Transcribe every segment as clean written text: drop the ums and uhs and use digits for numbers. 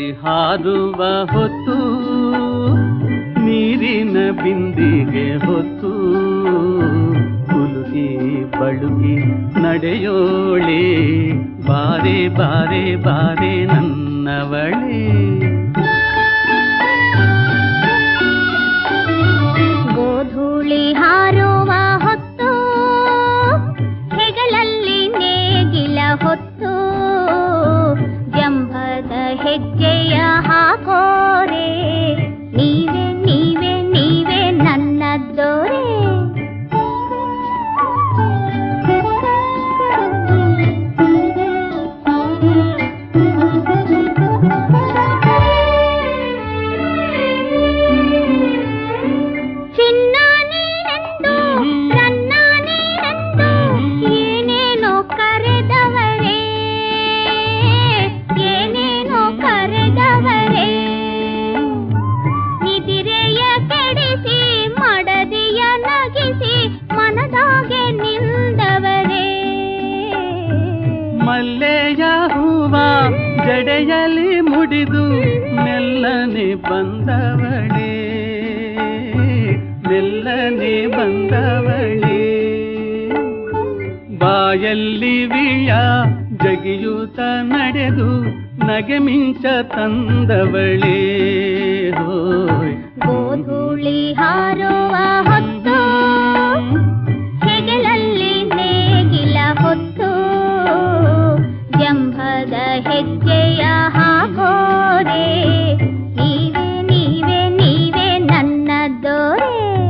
ಹಾರುವ ಹೊತ್ತು ನೀರಿನ ಬಿಂದಿಗೆ ಹೊತ್ತು ಕುಲುಕಿ ಬಳುಕಿ ನಡೆಯೋಳೆ ಬಾರೆ ಬಾರೆ ಬಾರೆ ನನ್ನವಳೇ. ಗೋಧೂಳಿ ಹಾರುವ ಹೊತ್ತು ಹೆಗಲಲ್ಲಿ ನೇಗಿಲ ಹೊತ್ತು ಜಂಭದ ಹೆಜ್ಜೆಯ ಹಾಕೋರೆ ನೀವೇ ನೀವೇ ನೀವೇ ನನ್ನದ್ದೋರೆ. ಮಲ್ಲೆಯ ಹೂವ ಜಡೆಯಲ್ಲಿ ಮುಡಿದು ಮೆಲ್ಲನೆ ಬಂದವಳೇ ಮೆಲ್ಲನೆ ಬಂದವಳೇ. ಬಾಯಲ್ಲಿ ವಿಯ ಜಗಿಯೂತ ನಡೆದು ನಗೆ ಮಿಂಚ ತಂದವಳೇ. ಹೋಯ್ ಗೋಧೂಳಿ ಹಾರುವ ಹೊತ್ತು ಹೆಗಲಲ್ಲಿ ನೇಗಿಲ ಹೊತ್ತು ಜಂಭದ ಹೆಜ್ಜೆಯ ಹಾಕೋರೆ ನೀವೇ ನೀವೇ ನೀವೇ ನನ್ನದ್ದೋರೆ.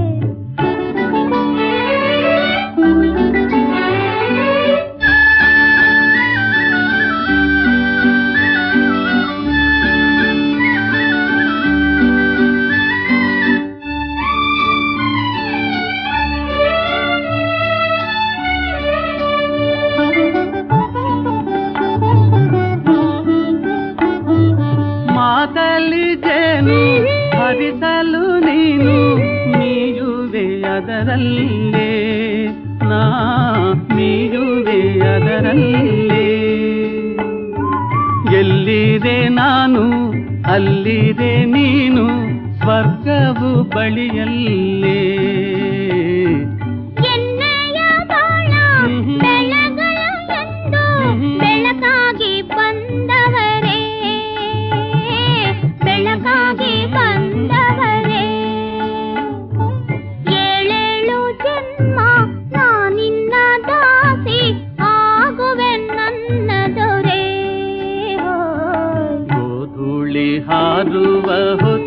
ಮಾತಲ್ಲಿ ಜೇನು ಹರಿಸಲು ನೀನು ಮೀಯುವೆ ಅದರಲ್ಲೇ ನಾ ಮೀಯುವೆ ಅದರಲ್ಲೇ. ಎಲ್ಲಿದೆ ನಾನು ಅಲ್ಲಿದೆ ನೀನು ಸ್ವರ್ಗವು ಬಳಿಯಲ್ಲೇ. ಬೆಳಕಾಗಿ ಬಂದವರೇ ಬೆಳಕಾಗಿ ಬಂದವರೇ ಏಳೇಳು ಜನ್ಮ ನಾನಿನ್ನ ದಾಸಿ ಆಗುವೆ ನನ್ನ ದೊರೆ. ಗೋಧೂಳಿ ಹಾರುವ ಹೊತ್ತು